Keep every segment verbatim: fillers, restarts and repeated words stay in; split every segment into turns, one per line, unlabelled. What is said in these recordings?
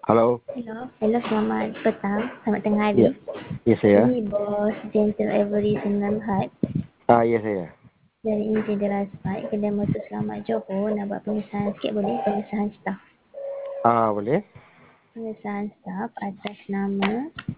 Halo.
Hello, hello selamat petang, selamat tengah hari.
Ya, ya saya.
Ini bos Gentle Avery Senam Hat
Ah, ya saya.
dari Engineer Raspai, kedai motor Selamat Johor nak buat pengesahan sikit boleh? Pengesahan staf.
Ah, boleh.
Pengesahan staf atas nama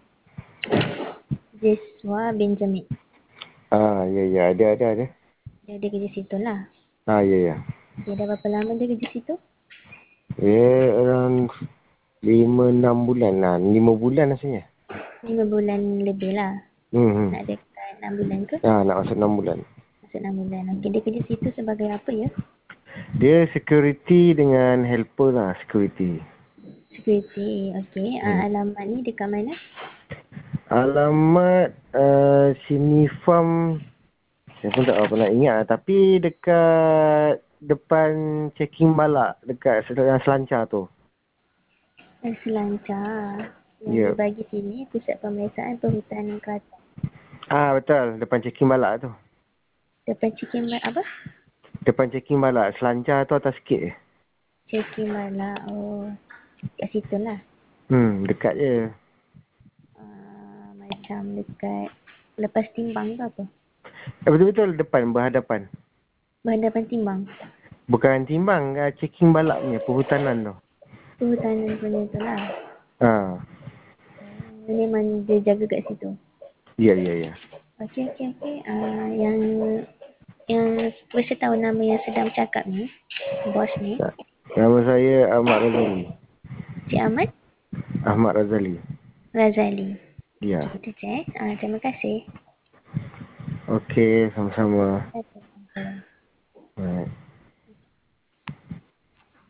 Jeswa Benjamin.
Ah, ya ya, ada ada ada.
Dia, dia kerja situ lah.
Ah, ya ya.
Dia dah berapa lama dia kerja situ?
Ya, around lima enam bulan lah. Lima bulan rasanya.
Lima bulan lebih lah.
Hmm. hmm.
Nak dekat enam bulan ke?
Ah, nak masuk enam bulan.
Masuk enam bulan. Okey, dia kerja situ sebagai apa ya?
Dia security dengan helper lah, security.
Security. Okey, uh,
Hmm.
alamat ni dekat mana?
Alamat uh, sini farm saya pun tak apa nak ingat lah. Tapi dekat depan checking balak dekat yang selancar tu.
Yang selancar yang
Ya.
dibagi sini pusat pemeriksaan perhutanan Kelantan.
Ah, betul, depan checking balak tu.
Depan Cikin Mat apa?
Depan checking balak, selancar tu atas sikit je.
Cikin Mala. Oh, kat situ lah.
Hmm, dekat je.
Uh, macam dekat lepas timbang tu apa?
Eh, betul-betul depan, berhadapan.
Berhadapan timbang.
Bukan timbang, uh, checking balak punya, perhutanan tu.
Perhutanan punya tu lah.
Ha.
Oh, memang dia jaga kat situ.
Ya, ya, ya.
Okey, okey, okey. Uh, yang yang saya tahu nama yang sedang bercakap ni, bos ni,
Nama saya Ahmad Razali.
Cik Ahmad
Ahmad Razali.
Razali.
Ya.
Okey, tu je. Uh, terima kasih.
Okey, sama-sama.